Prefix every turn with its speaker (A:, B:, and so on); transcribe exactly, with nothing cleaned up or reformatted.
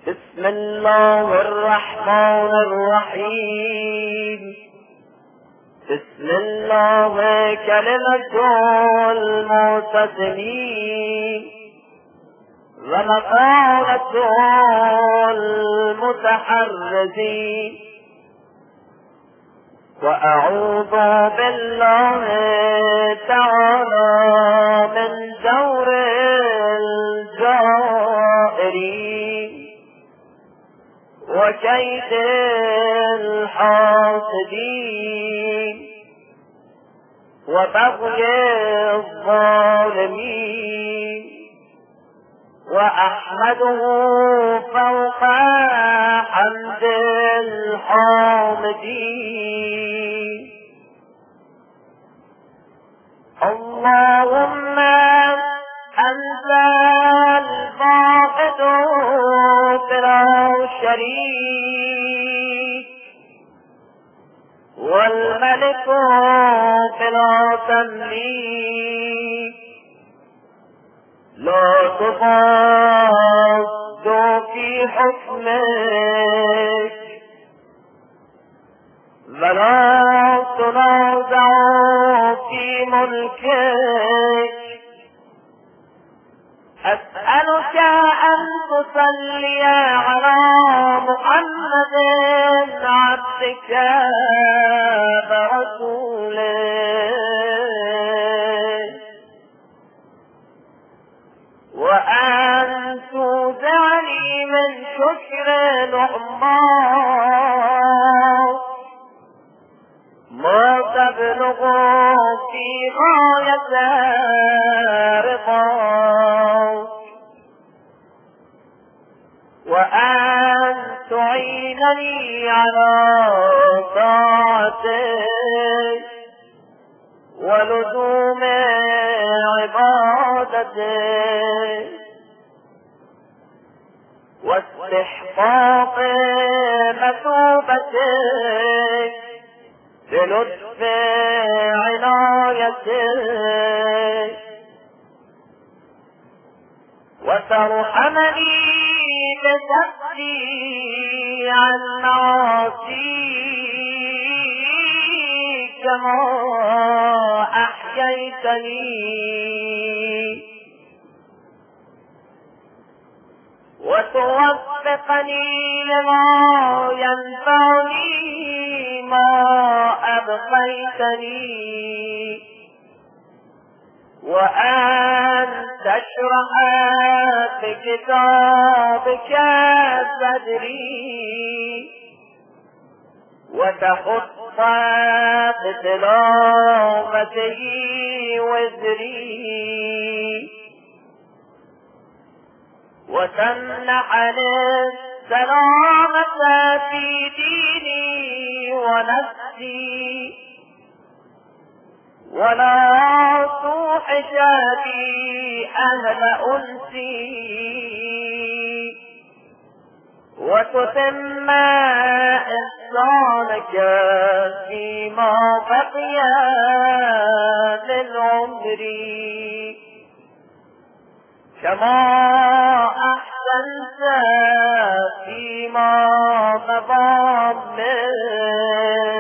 A: بسم الله الرحمن الرحيم. بسم الله كلمة المعتصمين ومقالة المتحرزين. وأعوذ بالله تعالى من دور الجائرين وكيد الحاسدين وبغي الظالمين. وأحمده فوق حمد الحامدين. اللهم أنت الواحد بلا شريك والملك بلا تمليك، لا تضاد في حكمك ولا تنازع في ملكك. أسألك أن تصلي على محمد عبدك ورسولك، وأن توزعني من شكر نعماك ما تبلغ في غاية رضاك، وأن تعينني على طاعتك ولزوم عبادتك واستحقاق مثوبتك بلطف عنايتك، وترحمني بسفي عن معاصيك كما أحييتني، وتوفقني لما ينفعني ما أبقيتني، وأن تشرح بكتابك صدري وتحط بتلاوته وزري، وتمنحني السلامة في ديني ونفسي، ولا توحشني أهل أنسي، وتتم إحسانك فيما بقي من عمري كما أحسنت فيما مضى من